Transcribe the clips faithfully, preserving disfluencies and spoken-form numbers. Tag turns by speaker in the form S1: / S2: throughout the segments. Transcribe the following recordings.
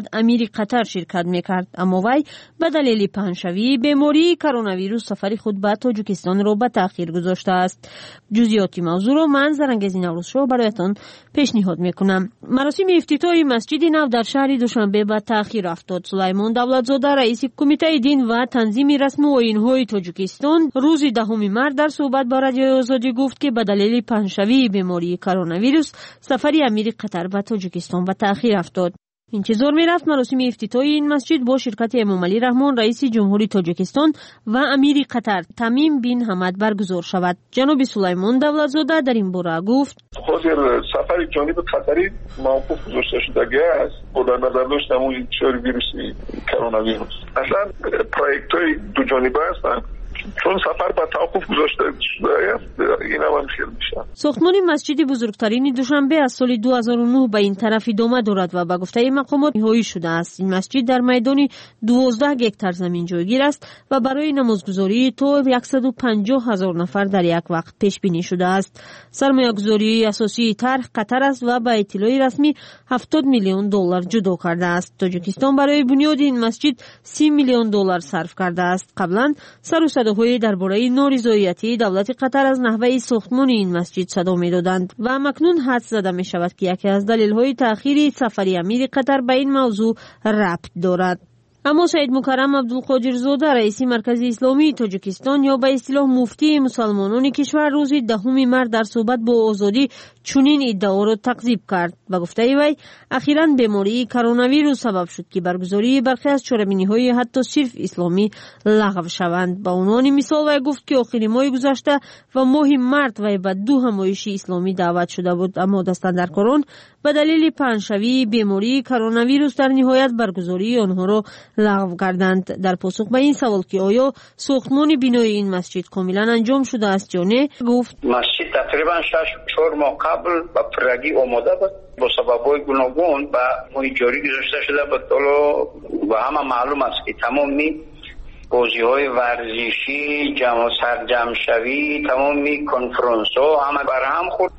S1: امیر قطر شرکت میکرد، اما وی به دلیل پنهشوی بیماری کرونا ویروس سفر خود به تاجیکستان را به تأخیر گذاشته است. جزئیات موضوع را من زرنگز نوروز شو برایتان پیشنهاد میکنم. مراسم افتتاح مسجد نو در شهر دوشنبه به تأخیر افتاد. سلیمان دولتزاده رئیس کمیته دین و تنظیم رسم و آیین‌های تاجیکستان روز دهم مارس در صحبت با رادیو آزادی گفت که به دلیل پنهشوی بیماری کرونا ویروس سفر امیر قطر به تاجیکستان به تأخیر افتاد. انتظار می‌رفت مراسم افتتاح این مسجد با شرکت امام علی رحمان رئیس جمهوری تاجیکستان و امیر قطر تمیم بن حمد برگزار شود. جناب سلیمان دولتزاده در این باره گفت:
S2: حاضر سفر جانب قطری موقوف گذاشته شده است با در نظر داشتن اون انتشار ویروس کرونا ویروس. اصلا پروژه‌های دو جانبه هستند، چون سفر به توقف گذاشته شده است این هم خیلی میشه.
S1: ساختمان مسجد بزرگترین دوشنبه از سال دو هزار و نه به این طرف ادامه دارد و به گفته مقامات نهایی شده است. این مسجد در میدان دوازده هکتار زمین جایگیر است و برای نمازگزاری تا صد و پنجاه هزار نفر در یک وقت پیش بینی شده است. سرمایه‌گذاری اساسی طرح قطر است و به اطلاع رسمی هفتاد میلیون دلار جدا کرده است. تاجیکستان برای بنیاد این مسجد سی میلیون دلار صرف کرده است. قبلا سر و صداهای درباره نارضایتی دولت قطر از نحوه ساختمان این مسجد صدا می‌دادند و مکنون حدس زده می‌شود که یکی از دلایل تأخیر سفر امیر قطر به این موضوع ربط دارد. اما سید مکرم عبدالقادر زاده رئیس مرکز اسلامی تاجیکستان یا به اصطلاح مفتی مسلمانان کشور روز دهم مارس در صحبت با آزادی چنین ادعا را تکذیب کرد و گفته وی اخیراً بیماری کرونا ویروس سبب شد که برگزاری برخی از چهارمینی‌های حتی صرف اسلامی لغو شوند. با عنوان مثال وی گفت که آخرین ماه گذشته و ماه مارس وی به دو همایش اسلامی دعوت شده بود، اما دستاندرکاران به دلیل پنهشوی بیماری کرونا ویروس در نهایت برگزاری آنها را لغو کردند. در پاسخ به این سوال که آیا ساختمان بنای این مسجد کاملا انجام شده است یا نه، گفت
S3: مسجد تقریبا شش چهار ماه قبل به پرگی آماده بود، با سبب‌های گوناگون و مهیجاری گذاشته شده بود و همه معلوم است که تمامی بازی‌های ورزشی، جمع سرجم شوی، تمامی کنفرانس‌ها همه برهم خورد.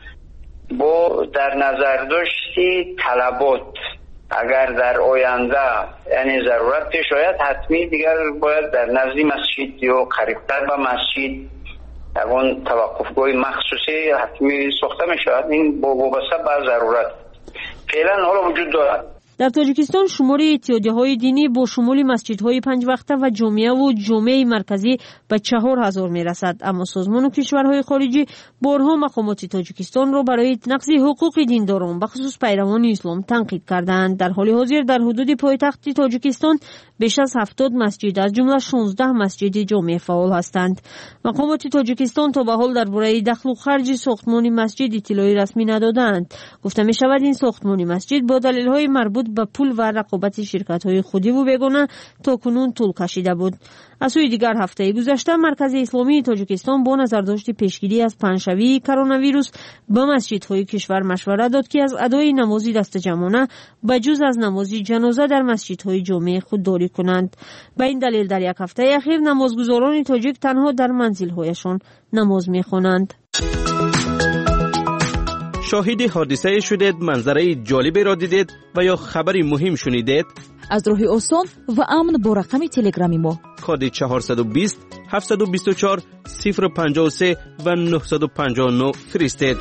S3: با در نظر داشتی طلبات اگر در آینده یعنی ضرورت پیش آید حتمی دیگر باید در نزد مسجد یا قریب‌تر به مسجد اون توقفگاه مخصوصی حتمی ساخته می شود. این با وابسته به ضرورت فعلا حالا وجود دارد.
S1: در تاجیکستان شمار اتحادیه‌های دینی با شمول مسجدهای پنج وقته و جامعه و جامعه مرکزی به چهار هزار میرسد، اما سازمان و کشورهای خارجی بارها مقامات تاجیکستان را برای نقض حقوق دینداران بخصوص پیروان اسلام تنقید کردند. در حال حاضر در حدود پایتخت تاجیکستان بیش از هفتاد مسجد از جمله شانزده مسجد جامع فعال هستند. مقامات تاجیکستان تا به حال درباره دخل و خرج ساختمان مسجد اطلاعی رسمی ندادند. گفته می شود این ساختمان مسجد با دلایل‌های مربوط به پول و رقابت شرکت‌های خودی و بیگانه تا کنون طول کشیده بود. از سوی دیگر هفته گذشته مرکز اسلامی تاجیکستان با نظرداشت پیشگیری از پنهشوی کرونا ویروس به مسجدهای کشور مشورت داد که از ادای نماز دست جمعانه بجز از نماز جنازه در مسجدهای جامع خودداری کنند. به این دلیل در یک هفته اخیر نمازگزاران تاجیک تنها در منزل‌هایشان نماز می‌خوانند.
S4: شاهد حادثه شدید، منظره جالبی را دیدید و یا خبری مهم شنیدید؟
S5: از راه آسان و امن با رقم تلگرامی ما
S4: کد چهارصد و بیست هفتصد و بیست و چهار صفر پنجاه و سه و نهصد و پنجاه و نه فرستید.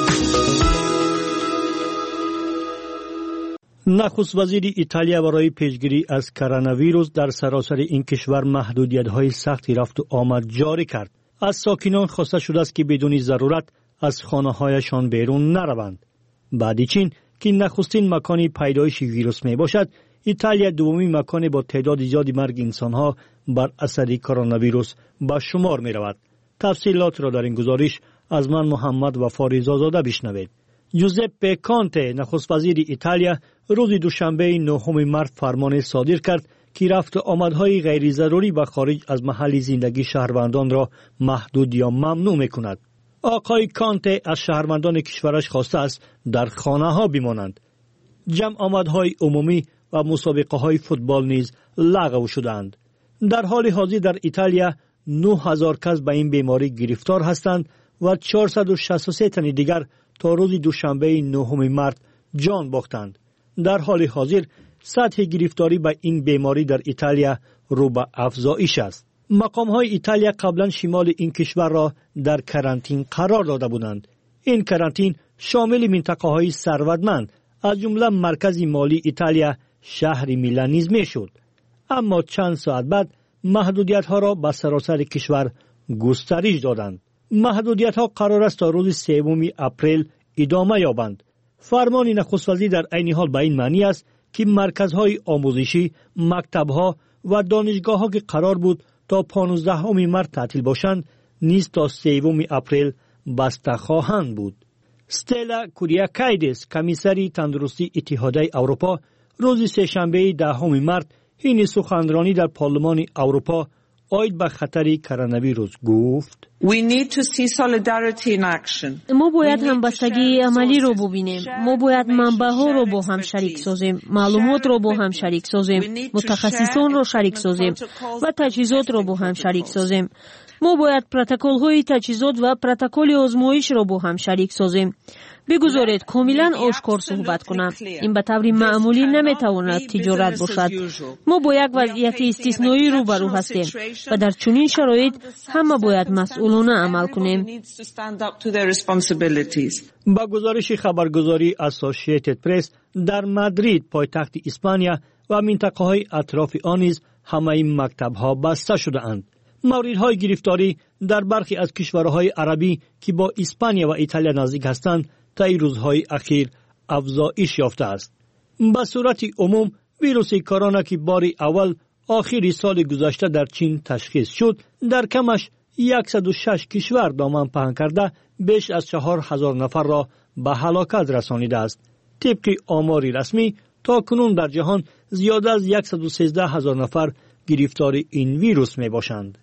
S6: نخست وزیر ایتالیا برای پیشگیری از کرونا ویروس در سراسر این کشور محدودیت‌های سختی رفت و آمد جاری کرد. از ساکنان خواسته شده است که بدون ضرورت از خانه‌هایشان بیرون نروند. بعد چین که نخستین مکانی پیدایش ویروس می باشد، ایتالیا دومین مکان با تعداد زیادی مرگ انسانها بر اثر کرونا ویروس به شمار می رود. تفصیلات را در این گزارش از من محمد وفا رضازاده بشنوید. جوزپه کانته نخست وزیر ایتالیا روز دوشنبه نهم مارس فرمان صادر کرد که رفت آمدهای غیر ضروری به خارج از محل زندگی شهروندان را محدود یا ممنوع می کند. آقای کانته از شهروندان کشورش خواسته است در خانه ها بمانند. جمع آمدهای عمومی و مسابقه های فوتبال نیز لغو شدند. در حال حاضر در ایتالیا نه هزار کس به این بیماری گرفتار هستند و چهارصد و شصت و سه تن دیگر تا روز دوشنبه نهم مارس جان باختند. در حال حاضر سطح گرفتاری به این بیماری در ایتالیا رو به افزایش است. مقام‌های ایتالیا قبلا شمال این کشور را در کرانتین قرار داده بودند. این کرانتین شامل منطقه‌های ثروتمند از جمله مرکز مالی ایتالیا شهر میلان نیز میشد. اما چند ساعت بعد محدودیت‌ها را به سراسر کشور گسترش دادند. محدودیت‌ها قرار است تا روز سوم اپریل ادامه یابند. فرمان نخست وزیر در عین حال به این معنی است که مرکزهای آموزشی، مکتب‌ها و دانشگاه‌ها که قرار بود تا پانزدهم مارس تعطیل باشند، نیز تا سوم اپریل بسته خواهند بود. استلا کوریاکایدس، کمیسری تندرستی اتحادیه اروپا، روز سه‌شنبه دهم مارس این سخنرانی در پارلمان اروپا آید به خطر کرونا ویروس گفت:
S7: We need to see solidarity in action.
S1: ما باید همبستگی عملی رو ببینیم. ما باید منبع‌ها رو با هم شریک سازیم، معلومات رو با هم شریک سازیم، متخصصان رو شریک سازیم و تجهیزات رو با هم شریک سازیم. ما باید پروتکل‌های تجهیزات و پروتکل آزمایش رو با هم شریک سازیم. بگذارید کاملا آشکار صحبت کنم. این به طور معمولی نمیتواند تجارت باشد. ما با یک وضعیت استثنایی روبرو هستیم و در چنین شرایط همه باید مسئولانه عمل کنیم.
S6: با گزارش خبرگزاری اسوسییتد پرس، در مادرید پایتخت اسپانیا و منطقه‌های اطراف آن نیز همه این مکتب‌ها بسته شده‌اند. موردهای گرفتاری در برخی از کشورهای عربی که با اسپانیا و ایتالیا نزدیک هستند طی روزهای اخیر افزایش یافته است. به صورت عموم ویروس کرونا که بار اول آخر سال گذشته در چین تشخیص شد، در کمش صد و شش کشور دامن پهن کرده بیش از چهار هزار نفر را به هلاکت رسانیده است. طبق آماری رسمی تا کنون در جهان زیاد از صد و سیزده هزار نفر گرفتار این ویروس می باشند.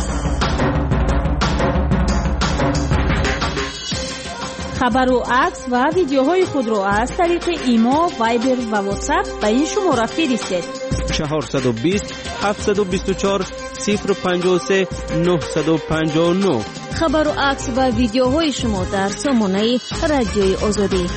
S5: خبر و عکس و ویدیوهای خود را از طریق ایما، وایبر و واتساپ به این شماره فرستید:
S4: چهارصد و بیست هفتصد و بیست و چهار صفر پنجاه و سه نهصد و پنجاه و نه.
S5: خبر و عکس و ویدیوهای شما در سامانه رادیوی آزادی.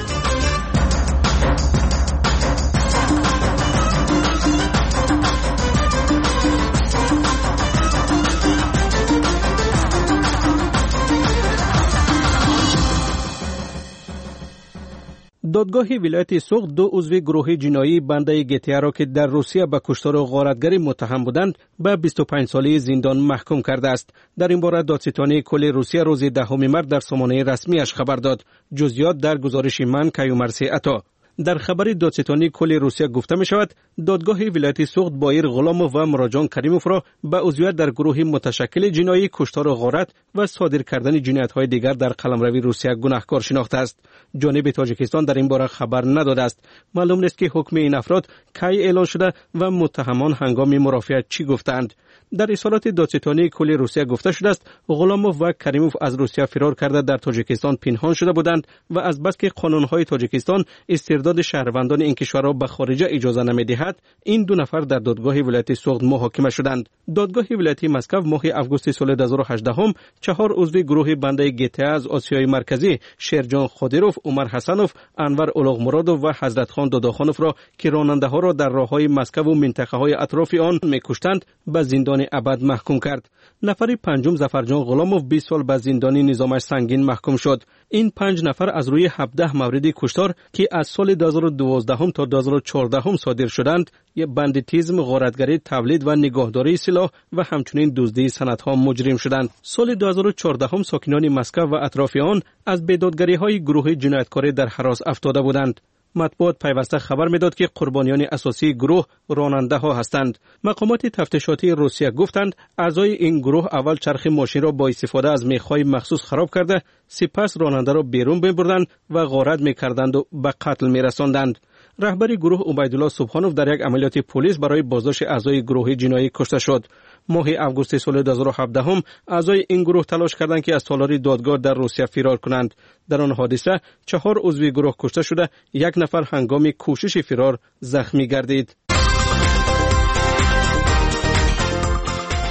S4: دادگاه ولایت سوخت دو عضو گروه جنایی بنده گتیا را که در روسیه به کشتار و غارتگری متهم بودند به بیست و پنج ساله زندان محکوم کرده است. در این باره دادستانی کل روسیه روز دهم مارس در سامانه رسمیش خبر داد. جزئیات در گزارش من کیومرث عطا. در خبر دادستانی کل روسیه گفته می شود دادگاه ولایت سوخت بایر غلاموف و مراجان کریموف را به عضویت در گروه متشکل جنایی کشتار و غارت و صادر کردن جنایت‌های دیگر در قلمرو روسیه گناهکار شناخته است. جانب تاجیکستان در این باره خبر نداده است. معلوم نیست که حکم این افراد کی اعلان شده و متهمان هنگام مرافعه چی گفتند. در اصالات دادستانی کل روسیه گفته شده است غلاموف و کریموف از روسیه فرار کرده در تاجیکستان پنهان شده بودند و از بس که قانون‌های تاجیکستان استرداد شهروندان این کشور را به خارج اجازه نمی‌دهد، این دو نفر در دادگاه ولایت سوخت محاکمه شدند. دادگاه ولایت مسکو ماه آگوست سال دو هزار و هجده هم چهار عضو گروه بنده گتا از آسیای مرکزی شیرجان خادیروف، عمر حسنوف، انور اولغمرادوف و حضرت خان داداخانوف را که راننده‌ها را در راه‌های مسکو و منطقه‌های اطراف آن می‌کشتند به زندان ابد محکوم کرد. نفر پنجم ظفرجان غلاموف بیست سال به زندانی نظامش سنگین محکوم شد. این پنج نفر از روی هفده مورد کشتار که از سال دو هزار و دوازده تا دو هزار و چهارده صادر شدند، یک بندیتیزم، غارتگری، تولید و نگهداری سلاح و همچنین دزدی سندها مجرم شدند. سال دو هزار و چهارده ساکنان مسکو و اطراف آن از بیدادگری‌های گروه جنایتکاری در هراس افتاده بودند. مطبوعات پیوسته خبر میداد که قربانیان اساسی گروه راننده ها هستند. مقامات تفتیشاتی روسیه گفتند اعضای این گروه اول چرخ ماشین را با استفاده از میخ‌های مخصوص خراب کرده، سپس راننده را بیرون می‌بردند و غارت می‌کردند و به قتل می‌رساندند. رهبر گروه عبیدالله سبحانوف در یک عملیات پلیس برای بازداشت اعضای گروه جنایی کشته شد. ماه آگوست سال دو هزار و هفده هم اعضای این گروه تلاش کردند که از تالار دادگاه در روسیه فرار کنند. در آن حادثه چهار عضو گروه کشته شده، یک نفر هنگام کوشش فرار زخمی گردید.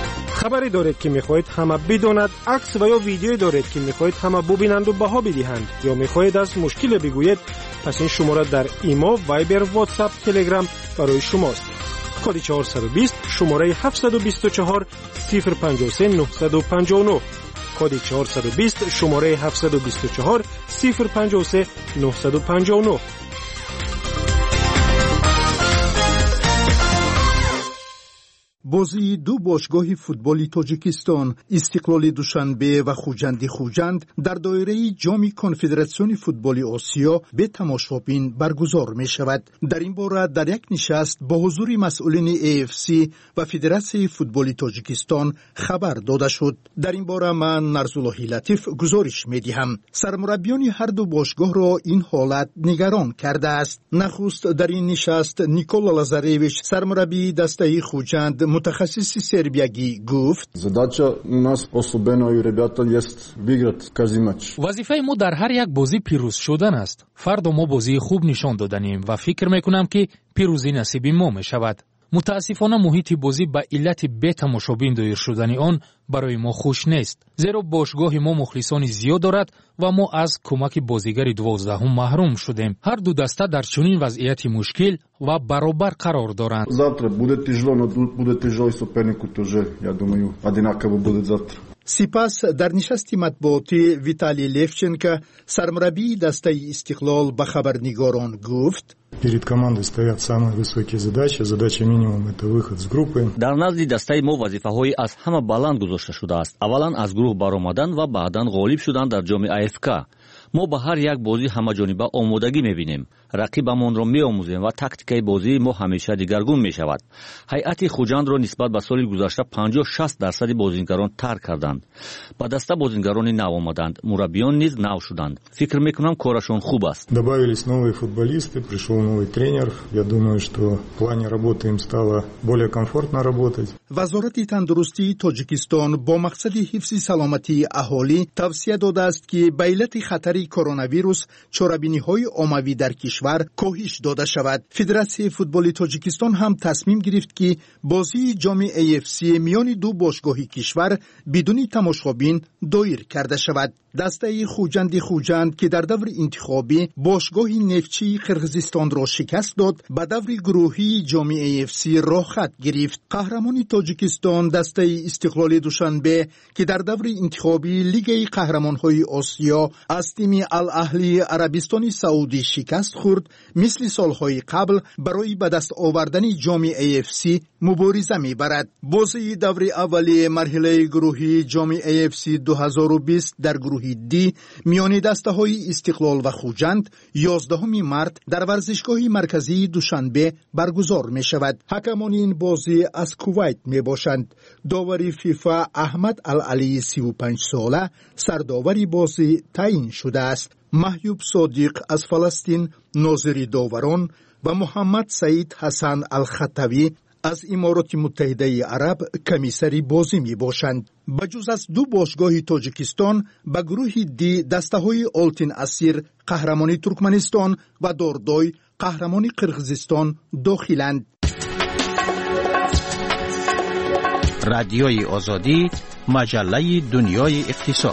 S8: خبری دارید که میخواهید همه بداند، عکس و یا ویدیویی دارید که میخواهید همه ببینند و بها بدهند، یا میخواهید از مشکل بگویید، پس این شماره در ایما، وایبر، واتساپ، تلگرام برای شماست. کد چهارصد و بیست شماره هفتصد و بیست و چهار صفر پنجاه و سه نهصد و پنجاه و نه. کد چهارصد و بیست شماره هفتصد و بیست و چهار صفر پنجاه و سه نهصد و پنجاه و نه.
S9: بازی دو باشگاه فوتبال تاجیکستان استقلال دوشنبه و خوجند خوجند در دایره جام کنفدراسیون فوتبال آسیا به تماشابین برگزار می شود. در این باره در یک نشست با حضور مسئولین ای اف سی و فدراسیون فوتبال تاجیکستان خبر داده شد. در این باره من نرزالله لطیف گزارش می دهم. سرمربیان هر دو باشگاه را این حالت نگران کرده است. نخست در این نشست نیکولا لازارویچ سرمربی دسته خوجند متخصص سربیایی گفت:
S10: задача у нас особенно у ребят есть выиграть каждый матч.
S11: وظیفه ما در هر یک بازی پیروز شدن است. فردا ما بازی خوب نشان دادیم و فکر میکنم که پیروزی نصیب ما می شود. متاسفانه محیط بازی به علت بی تماشابین دایر شدن آن برای ما خوش نیست، زیرا باشگاه ما مخلصان زیاد دارد و ما از کمک بازیگر دوازدهم محروم شدیم. هر دو دسته در چنین وضعیت مشکل و برابر قرار دارند.
S10: завтра будет тяжело, но будет тяжело и сопернику тоже, я думаю, одинаково будет завтра.
S9: سپس در نشست مطبوعاتی ویتالی لیفچنکو سرمربی دسته استقلال به خبرنگاران گفت:
S12: перед командой стоят самые высокие задачи, задача минимум это выход с группы.
S13: در نزد دسته ما وظیفه‌های از همه بلند گذاشته شده است. اولا از گروه برآمدن و بعداً غالب شدن در جام آی اف کی. ما به هر یک بازی همه جانبه آمادگی می‌بینیم. رقیبمان را می‌آموزیم و تاکتیکای بازی ما همیشه دیگرگون می‌شود. هیئت خوجند را نسبت به سال گذشته پنجاه شصت درصد بازیگران ترک کردند. با دسته بازیگران نو آمدند. مربیان نیز نو شدند. فکر می‌کنم کارشون خوب است.
S12: Добавились новые футболисты, пришел новый тренер. Я думаю, что в плане работы им стало более комфортно работать.
S9: وزارت تندرستی تاجیکستان با مقصد حفظ سلامتی اهالی توصیه داده است که به علت خطر کرونا ویروس چاره‌بینی‌های عمومی در کشور کاهش داده شود. فدراسیون فوتبال تاجیکستان هم تصمیم گرفت که بازی جام ای اف سی میان دو باشگاه کشور بدون تماشابین دایر کرده شود. دسته خوجند خوجند که در دور انتخابی باشگاه نفتچی قرقیزستان را شکست داد، به دور گروهی جام ای اف سی راه خط گرفت. قهرمان تاجیکستان دسته استقلال دوشنبه که در دور انتخابی لیگ قهرمان‌های آسیا از تیم الاهلی عربستان سعودی شکست خورد، مثل سالهای قبل برای به دست آوردن جام ای اف سی مبارزه می‌برد. بازی دور اولی مرحله گروهی جام ای اف سی دو هزار و بیست در گروه دی میان دسته‌های استقلال و خوجند یازدهم مارس در ورزشگاه مرکزی دوشنبه برگزار می‌شود. حکمان این بازی از کویت میباشند. داور فیفا احمد العلی سی و پنج ساله سرداوری بازی تعیین شده است. محیوب صادق از فلسطین ناظر داوران و محمد سعید حسن الخطوی از امارات متحده عرب کمیسری بازی می باشند. بجز از دو باشگاه تاجیکستان به گروه دی دسته‌های آلتین اسیر قهرمانی ترکمنستان و داردای قهرمانی قرقیزستان داخلند.
S14: رادیوی آزادی، مجله دنیای اقتصاد.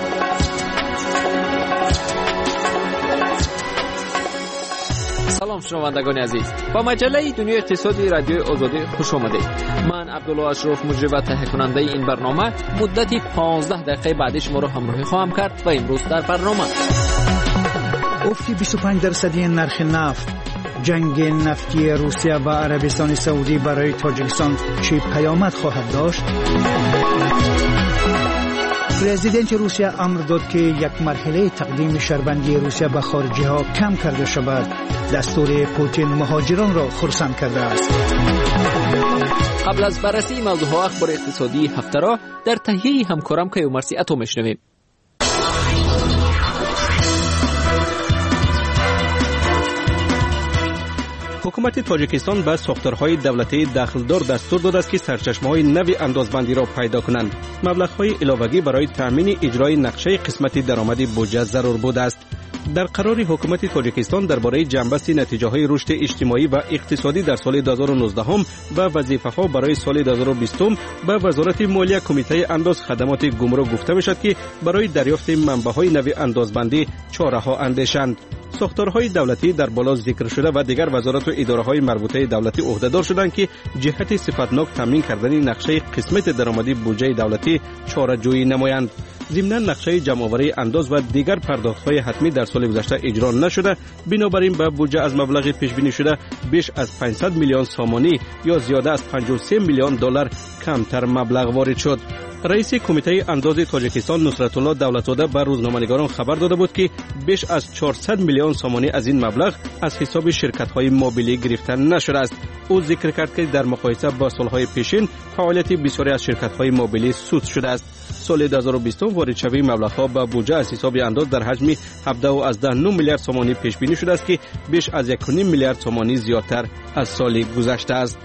S15: سلام شنوندگان عزیز، با مجله دنیای اقتصادی رادیوی آزادی خوش آمدید. من عبدالله اشرف مجری و تهیه کننده این برنامه مدتی پانزده دقیقه بعد شما را همراهی خواهم کرد و امروز در برنامه
S16: افت بیست و پنج درصدی نرخ نفت، جنگ نفتی روسیه و عربستان سعودی برای تاجیکستان چه پیامد خواهد داشت؟ پرزیدنت روسیه امر داد که یک مرحله تقدیم شربندی روسیه به خارجی ها کم کرده شود. دستور پوتین مهاجران را خرسند کرده است.
S15: قبل از بررسی موضوع اخبار اقتصادی هفته را در تهیه همکارم کیومرثی اتو میشنویم.
S4: حکومت تاجیکستان به ساختارهای دولتی دخلدار دستور داده است که سرچشمه‌های نو اندازبندی را پیدا کنند. مبلغ‌های علاوه‌ای برای تامین اجرای نقشه قسمت درآمد بودجه ضرور بوده است. در قرار حکومت تاجیکستان درباره جنبست نتیجه‌های رشد اجتماعی و اقتصادی در سال دو هزار و نوزده و وظیفه‌ها برای سال دو هزار و بیست به وزارت مالیه کمیته انداز خدمات گمرک گفته می‌شد که برای دریافت منبع‌های نوی اندازبندی چاره‌ها اندیشند. ساختارهای دولتی در بالا ذکر شده و دیگر وزارت و اداره‌های مربوطه دولتی عهده‌دار شدند که جهت صفتناک تامین کردن نقشه قسمت درآمدی بودجه دولتی چاره‌جویی نمایند. ضمن نقشه جمع‌آوری انداز و دیگر پرداخت‌های حتمی در سال گذشته اجرا نشده، بنابراین به بودجه از مبلغ پیش بینی شده بیش از پانصد میلیون سامانی یا زیاده از پنجاه و سه میلیون دلار کمتر مبلغ وارد شد. رئیس کمیته انداز تاجیکستان نصرت الله دولتزاده به روزنامه‌نگاران خبر داده بود که بیش از چهارصد میلیون سامانی از این مبلغ از حساب شرکت‌های موبیلی گرفته نشده است. او ذکر کرد که در مقایسه با سال‌های پیشین فعالیت بسیاری از شرکت‌های موبیلی سود شده است. سال دو هزار و بیست وارد شوی مبلغ‌ها به بودجه از حساب انداز در حجم هفده و از ده نه میلیارد سامانی پیش بینی شده است که بیش از یک و نیم میلیارد سامانی زیادتر از سال گذشته است.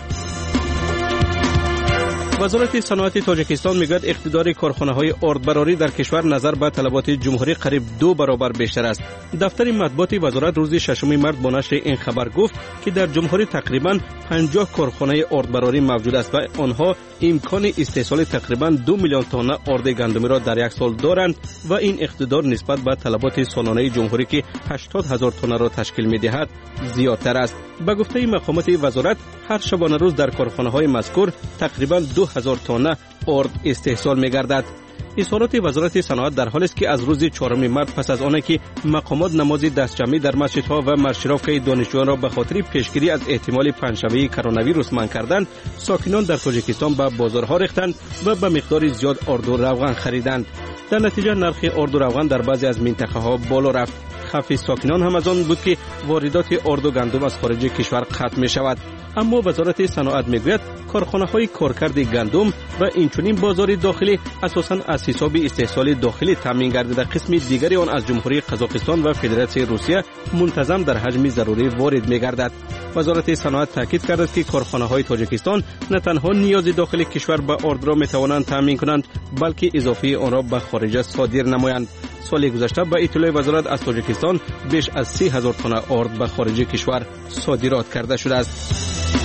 S4: وزارت صنعت تاجیکستان میگوید اقتدار کارخانه‌های آردبراری در کشور نظر به طلبات جمهوری قریب دو برابر بیشتر است. دفتر مطبوعات وزارت روز ششم مارس با نشر این خبر گفت که در جمهوری تقریباً پنجاه کارخانه آردبراری موجود است و آنها امکان استحصال تقریباً دو میلیون تن آرد گندمی را در یک سال دارند و این اقتدار نسبت به طلبات سالانه جمهوری که هشتاد هزار تن را تشکیل می‌دهد زیادتر است. به گفته مقامات وزارت هر شبانه روز در کارخانه‌های مذکور تقریباً دو هزار تن آرد استحصال می‌گردد. اظهارات وزارت صنعت در حالی است که از روز چهارم مارس پس از آنکه که مقامات نماز دستجمعی در مسجدها و مشرفه دانشجویان را به خاطر پیشگیری از احتمال پنجشنبه کرونا ویروس منع کردند، ساکنان در تاجیکستان به بازارها ریختند و به مقدار زیاد آرد و روغن خریدند. در نتیجه نرخ آرد و روغن در بعضی از منطقه‌ها بالا رفت. خفی ساکنان هم از آن بود که واردات آرد و گندم از خارج کشور قطع می شود. اما وزارت صنعت میگوید کارخانه‌های کارکرد گندم و اینچنین بازار داخلی اساساً از حساب استحصال داخلی تامین گردیده، قسم دیگری آن از جمهوری قزاقستان و فدراسیون روسیه منتظم در حجم ضروری وارد می‌گردد. وزارت صنعت تاکید کرده است که کارخانه‌های تاجیکستان نه تنها نیاز داخلی کشور به آرد را می‌توانند تامین کنند، بلکه اضافه آن را به خارج صادر نمایند. سال گذشته به اطلاع وزارت از تاجیکستان بیش از سی هزار تن آرد به خارج کشور صادرات کرده شده است.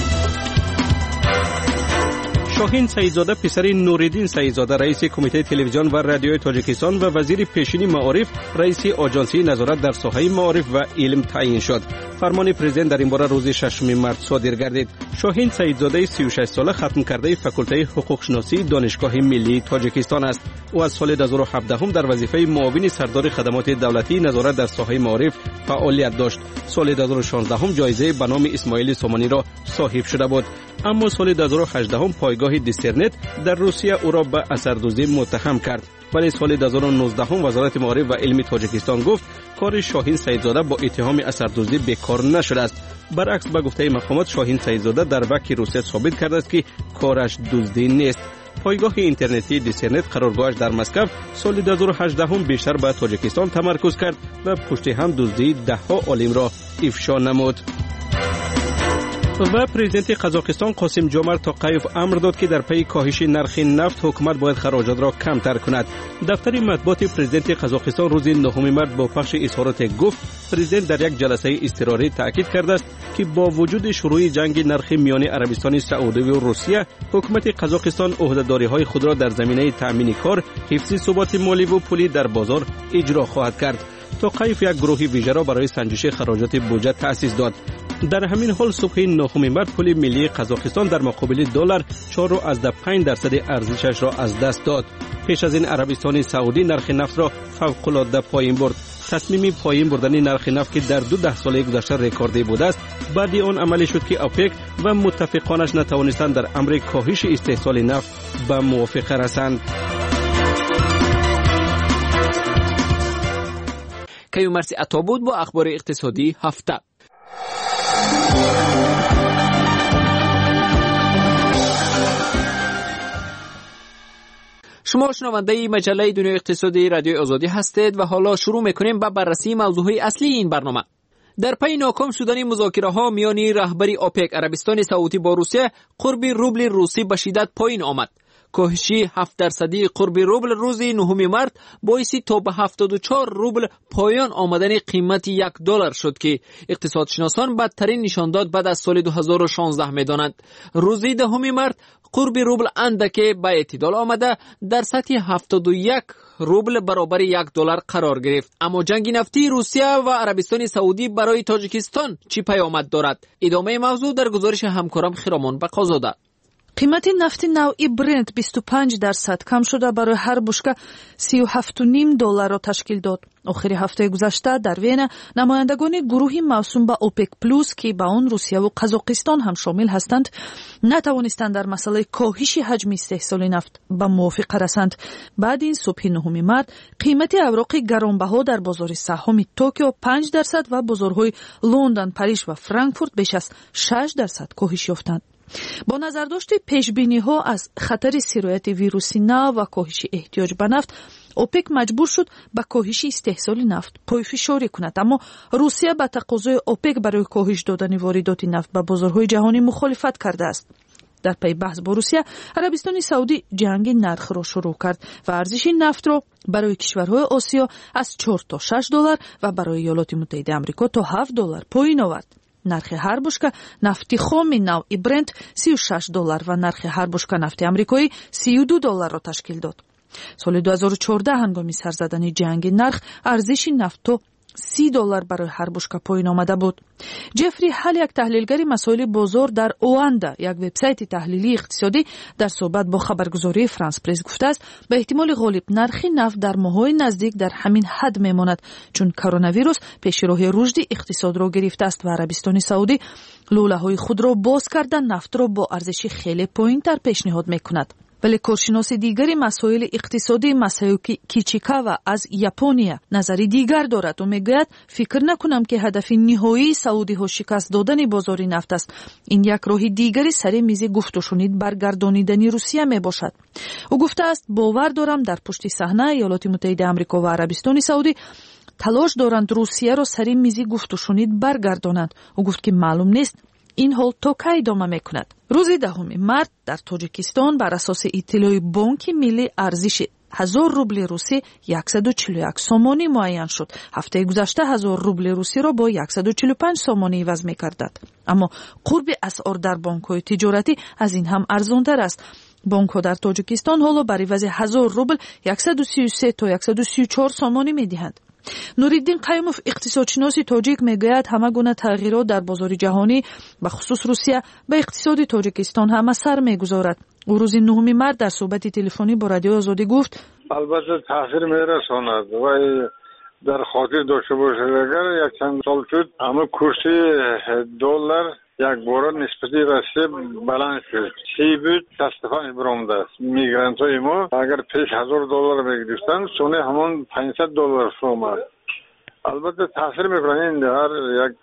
S4: شاهین سعیدزاده پسر نوریدین سعیدزاده رئیس کمیته تلویزیون و رادیوی تاجیکستان و وزیر پیشین معارف رئیس آژانسی نظارت در ساحه معارف و علم تعیین شد. فرمان پرزیدنت در این باره روز ششم مارس صادر گردید. شاهین سعیدزاده سی و شش ساله ختم کرده فاکولته حقوق شناسی دانشگاه ملی تاجیکستان است. او از سال دو هزار و هفده هم در وظیفه معاون سردار خدمات دولتی نظارت در ساحه معارف فعالیت داشت. سال دو هزار و شانزده هم جایزه به نام اسماعیل سامانی را صاحب شده بود. اما سال دو هزار و هجده هم پایگاه دیسرنت در روسیه او را به اثردوزی متهم کرد. ولی سال دو هزار و نوزده هم وزارت معارف و علم تاجیکستان گفت کار شاهین سعیدزاده با اتهام اثردوزی بیکار نشده است. برعکس به گفته مقامات شاهین سعیدزاده در وکی روسیه ثابت کرده است که کارش دزدی نیست. پایگاه اینترنتی دیسرنت قرارگاهش در مسکو سال دو هزار و هجده هم بیشتر به تاجیکستان تمرکز کرد و پشت هم دزدی ده ها عالم را افشا نمود. و پرزیدنت قزاقستان قاسم جومرت توقیف امر داد که در پی کاهش نرخ نفت حکومت باید خراجات را کمتر کند. دفتر مطبوعات پرزیدنت قزاقستان روز نهم مارس با پخش اظهارات گفت پرزیدنت در یک جلسه اضطراری تاکید کرده است که با وجود شروع جنگ نرخ میان عربستان سعودی و روسیه، حکومت قزاقستان عهده‌داری‌های خود را در زمینه تأمین کار، حفظ ثبات مالی و پولی در بازار اجرا خواهد کرد. توقیف یک گروه ویژه را برای سنجش خراجات بودجه تأسیس داد. در همین حال صبح نهم مارس پول ملی قزاقستان در مقابل دلار چهار و از پنج درصد ارزشش را از دست داد. پیش از این عربستان سعودی نرخ نفت را فوق‌العاده پایین برد. تصمیم پایین بردن نرخ نفت که در دو ده سال گذشته رکوردی بوده است، بعد آن عملی شد که اوپک و متفقانش نتوانستند در امر کاهش استحصال نفت به موافقه رسند.
S15: کیومرث عطا بود با اخبار اقتصادی هفته. شما شنونده مجله دنیای اقتصادی رادیو آزادی هستید و حالا شروع میکنیم با بررسی موضوعهای اصلی این برنامه. در پی ناکام شدن مذاکره‌ها میان رهبری اوپک عربستان سعودی با روسیه، قرب روبل روسی به شدت پایین آمد. کاهشی هفت درصدی قرب روبل روز نهم مارس باعث تا به هفتاد و چهار روبل پایان آمدن قیمت یک دلار شد که اقتصادشناسان بدترین نشان داد بعد از سال دو هزار و شانزده می‌دانند. روز دهم مارس قرب روبل اندک به اعتدال آمده در سطح هفتاد و یک روبل برابر یک دلار قرار گرفت. اما جنگ نفتی روسیه و عربستان سعودی برای تاجیکستان چی پیامد دارد؟ ادامه موضوع در گزارش همکارم خرامان بقازاده.
S17: قیمت نفت نوعی برنت بیست و پنج درصد کم شده برای هر بشکه سی و هفت و نیم دلار را تشکیل داد. آخر هفته گذشته در وین نمایندگان گروهی موسوم به اوپک پلوس که به آن روسیه و قزاقستان هم شامل هستند نتوانستند در مسئله کاهش حجم استحصال نفت به موافقه رسند. بعد این صبح نهم مارس قیمت اوراق گرانبها در بازار سهام توکیو پنج درصد و بازارهای لندن، پاریس و فرانکفورت بیش از شش درصد کاهش یافتند. با نظرداشت پیشبینی‌ها از خطر سرایت ویروسی نو و کاهش احتیاج به نفت، اوپک مجبور شد به کاهش استحصال نفت پایفشاری کند. اما روسیه به تقاضای اوپک برای کاهش دادن واردات نفت به بازارهای جهانی مخالفت کرده است. در پی بحث با روسیه، عربستان سعودی جنگ نرخ را شروع کرد و ارزش نفت را برای کشورهای آسیا از چهار تا شش دلار و برای ایالات متحده آمریکا تا هفت دلار پایین آورد. نرخ هر بشکه نفت خام نوع برنت سی و شش دلار و نرخ هر بشکه نفت آمریکایی سی و دو دلار را تشکیل داد. سال دو هزار و چهارده هنگام سر زدن جنگ نرخ ارزش نفت تا سی دلار برای هر بشکه پایین آمده بود. جفری هال، یک تحلیلگر مسائل بازار در اواندا، یک وبسایت تحلیلی اقتصادی، در صحبت با خبرگزاری فرانس پرس گفته است به احتمال غالب نرخ نفت در ماه‌های نزدیک در همین حد میماند، چون کرونا ویروس پیشراه رشد اقتصاد را گرفته است و عربستان سعودی لوله‌های خود را باز کردن نفت را با ارزش خیلی پایین‌تر پیشنهاد می‌کند. ولی کارشناس دیگری مسائل اقتصادی مسایوکی کیچیکاوا از ژاپنیا نظری دیگر دارد و میگوید فکر نکنم که هدف نهایی سعودی ها شکست دادن بازار نفت است. این یک راه دیگری سر میز گفت و شنید برگردانیدن روسیه می باشد. او گفته است باور دارم در پشت صحنه ایالات متحده آمریکا و عربستان سعودی تلاش دارند روسیه را سر میز گفت و شنید برگردانند. او گفت که معلوم نیست این حال تا کی ادامه میکند. روز دهم مارس در تاجیکستان بر اساس اطلاع بانک ملی ارزش هزار روبل روسی صد و چهل و یک سامانی معین شد. هفته گذشته هزار روبل روسی را با صد و چهل و پنج سامانی عوض می‌گردد. اما قرب اسعار در بانک‌های تجارتی از این هم ارزان‌تر است. بانک‌ها در تاجیکستان حالا بر عوض هزار روبل صد و سی و سه تا صد و سی و چهار سامانی می‌دهند. نوریدین قیوموف اقتصادشناس تاجیک میگوید همه گونه تغییرات در بازار جهانی به خصوص روسیه به اقتصاد تاجیکستان هم اثر میگذارد. او روز نهم مارس در صحبت تلفنی با رادیو آزادی گفت
S18: البته تاثیر میرساند و در خاطر داشته باشید اگر یک چند سال شد اما کورس دلار یک بار نسبتی رسیب بلند شد. سی بود تصفیه برآمده است. میگرانت های ما اگر پیش هزار دلار میگرفتن سونه همون پانصد دلار شد. البته تاثیر میکنه این در یک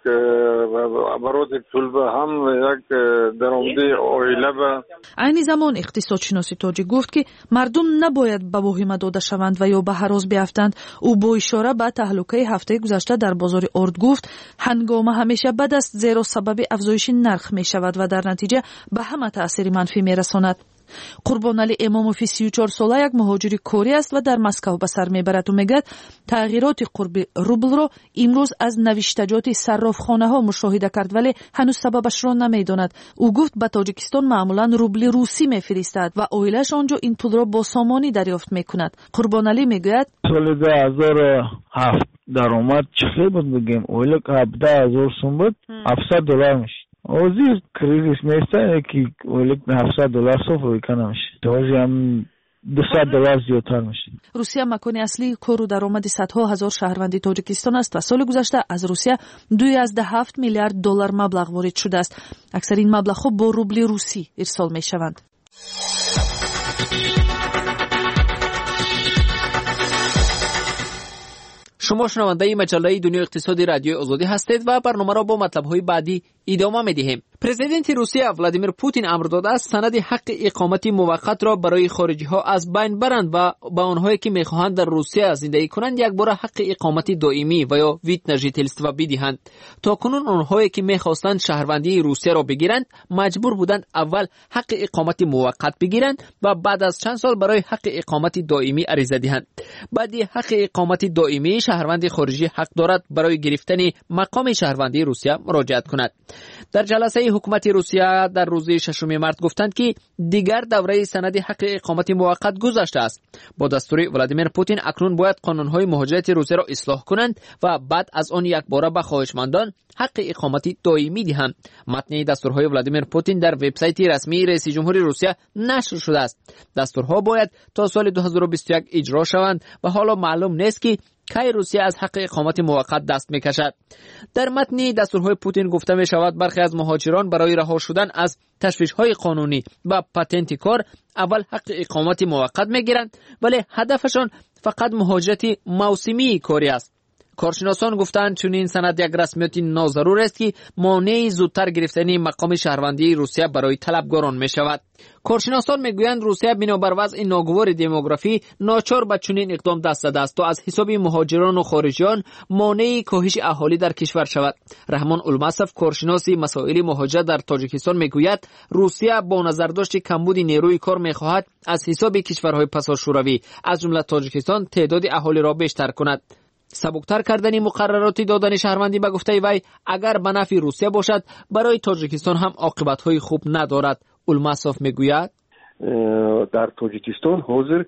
S18: برات پول به هم یک درآمدی عائله به
S17: عین زمان اقتصادشناس تاجیک گفت که مردم نباید به واهمه داده شوند و یا به هراس بیفتند. او با اشاره به تهلکه هفته گذشته در بازار ارد گفت هنگامه همیشه بد است زیرا سبب افزایش نرخ می شود و در نتیجه به همه تاثیر منفی می رساند. قربانعلی اماموفی سی و چهار ساله یک مهاجر کوری است و در مسکو به سر میبرد و میگوید تغییرات قرب روبل را امروز از نوشتجات صرافخانه ها مشاهده کرد ولی هنوز سببش را نمیداند. او گفت به تاجیکستان معمولا روبل روسی میفرستد و عائله‌اش آنجا این پول را با سامانی دریافت میکند. قربانعلی میگوید
S19: سال دو هزار و هفت درآمد چقدر بود بگیم اویل که هفده هزار سوم بود هفتصد دلار میشه. اوزی کریزیس میسته که اویل هفتصد دلار صفر کنه میشه. اوزی هم دویست دلار زیادتر میشه.
S17: روسیه مکان اصلی کار و درآمد صدها هزار شهروند تاجیکستان است و سال گذشته از روسیه دو ازده هفت میلیارد دلار مبلغ وارد شده است. اکثر این مبلغ ها با روبل روسی ارسال میشوند.
S15: شما شنونده مجله دنیا اقتصادی رادیو آزادی هستید و برنامه را با مطلب‌های بعدی ادامه می‌دهیم. پرزیدنت روسیه ولادیمیر پوتین امر داده است سند حق اقامت موقت را برای خارجی ها از بین برند و با آنهایی که میخواهند در روسیه زندگی کنند یک بار حق اقامت دائمی و یا ویت на жительство بدهند. تا کنون آنهایی که میخواستند شهروندی روسیه را بگیرند مجبور بودند اول حق اقامت موقت بگیرند و بعد از چند سال برای حق اقامت دائمی عریضه دهند. بعد حق اقامت دائمی شهروند خارجی حق دارد برای گرفتن مقام شهروندی روسیه مراجعت کند. در جلسه حکومت روسیه در روز ششم مارس گفتند که دیگر دوره سند حق اقامت موقت گذشته است. با دستور ولادیمیر پوتین اکنون باید قانون‌های مهاجرت روسیه را اصلاح کنند و بعد از آن یک باره به خواهشمندان حق اقامت دائمی دهند. متن دستورهای ولادیمیر پوتین در وبسایت رسمی رئیس جمهوری روسیه نشر شده است. دستورها باید تا سال دو هزار و بیست و یک اجرا شوند و حالا معلوم نیست که کی روسیه از حق اقامت موقت دست میکشد. در متن دستورهای پوتین گفته می شود برخی از مهاجران برای رها شدن از تشویش‌های قانونی و پاتنت کار اول حق اقامت موقت میگیرند ولی هدفشان فقط مهاجرت موسمی کاری است. کارشناسان گفتند چون این سند یک رسمیت ناضرور است که مانع زودتر گرفتن مقام شهروندی روسیه برای طلبگاران می شود. کارشناسان میگویند روسیه بنابر وضع ناگوار دموگرافی ناچار به چنین اقدام دست زده است تا از حساب مهاجران و خارجیان مانع کاهش اهالی در کشور شود. رحمان المصف کارشناس مسائل مهاجرت در تاجیکستان میگوید روسیه با نظر داشت کمبود نیروی کار میخواهد از حساب کشورهای پساشوروی از جمله تاجیکستان تعداد اهالی را بیشتر کند. سبکتر کردن مقررات دادن شهروندی به گفته وی اگر به نفع روسیه باشد برای تاجیکستان هم عاقبت‌های خوب ندارد. المصف میگوید
S20: در تاجیکستان حاضر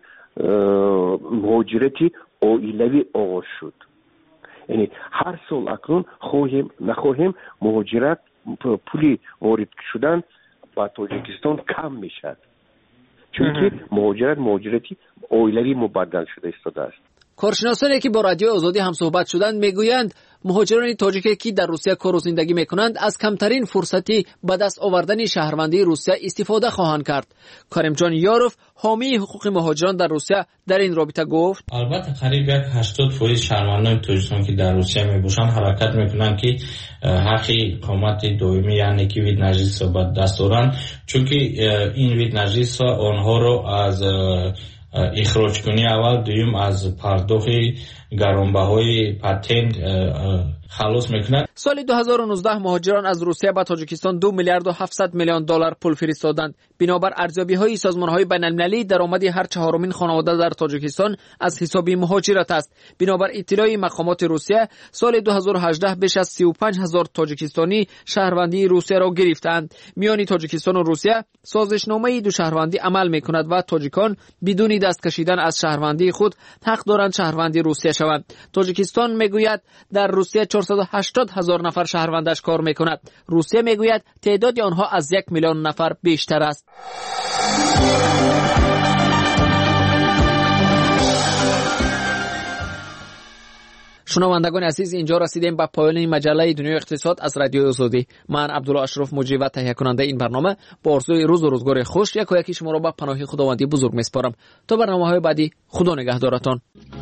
S20: مهاجرتی عائلوی آغاز شد. یعنی هر سال اکنون خواهیم نخواهیم مهاجرت پولی وارد شدن به تاجیکستان کم میشد چون که مهاجرت مهاجرتی عائلوی مبدل شده ایستاده است.
S15: کارشناسانی که با رادیو آزادی هم صحبت شدند میگویند مهاجران تاجیکی که در روسیه کار و زندگی میکنند از کمترین فرصتی به دست آوردن شهروندی روسیه استفاده خواهند کرد. کریمجان یاروف حامی حقوق مهاجران در روسیه در این رابطه گفت
S21: البته قریب یک هشتاد فیصد شهروندان تاجیکستان که در روسیه میباشند حرکت میکنند که حق اقامت دائمی یعنی که ویت на жительство به دست آورند چون که این ویت на жительство آنها رو از اخراج کنی اول دویم از پرداخت گرانبهای پاتنت خلاص میکنند.
S15: سال دو هزار و نوزده مهاجران از روسیه به تاجیکستان دو میلیارد و هفتصد میلیون دلار پول فرستادند. بنابر ارزیابی‌های سازمان‌های بین‌المللی درآمد هر چهارمین خانواده در تاجیکستان از حساب مهاجرت است. بنابر اطلاع مقامات روسیه سال دو هزار و هجده بیش از سی و پنج هزار تاجیکستانی شهروندی روسیه را گرفتند. میان تاجیکستان و روسیه سازشنامه دو شهروندی عمل می‌کند و تاجیکان بدون دست کشیدن از شهروندی خود حق دارند شهروندی روسیه شوند. تاجیکستان میگوید در روسیه چهارصد و هشتاد هزار نفر شهروندش کار میکند. روسیه میگوید تعداد آنها از یک میلیون نفر بیشتر است. شنوندگان عزیز اینجا رسیدیم به پایان این مجله دنیای اقتصاد از رادیو آزادی. من عبدالله اشرف مجری و تهیه کننده این برنامه با آرزوی روز و روزگار خوش یک و یکی شما را به پناه خداوندی بزرگ میسپارم. تا برنامه‌های بعدی خدا نگهدارتان.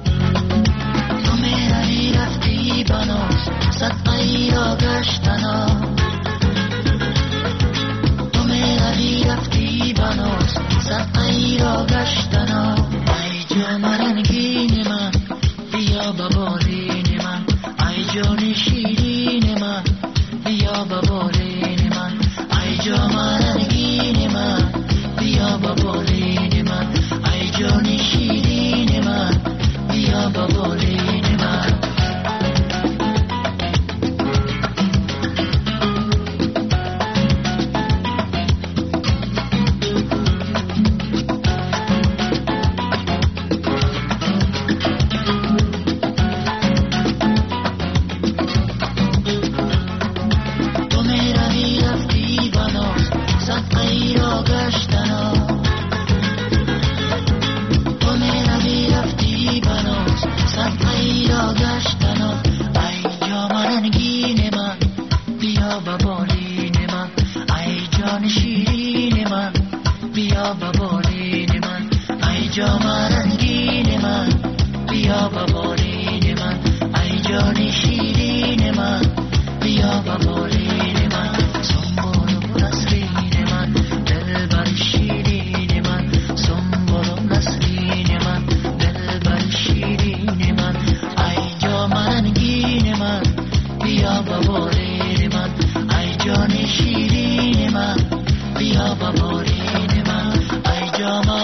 S22: جان شیرین من بیا با بالین من ای جان رنگین من بیا با بالین من ای جان شیرین من بیا با بالین من شیرین من بیا با بالین من سنبول بیا ببارین من ای جام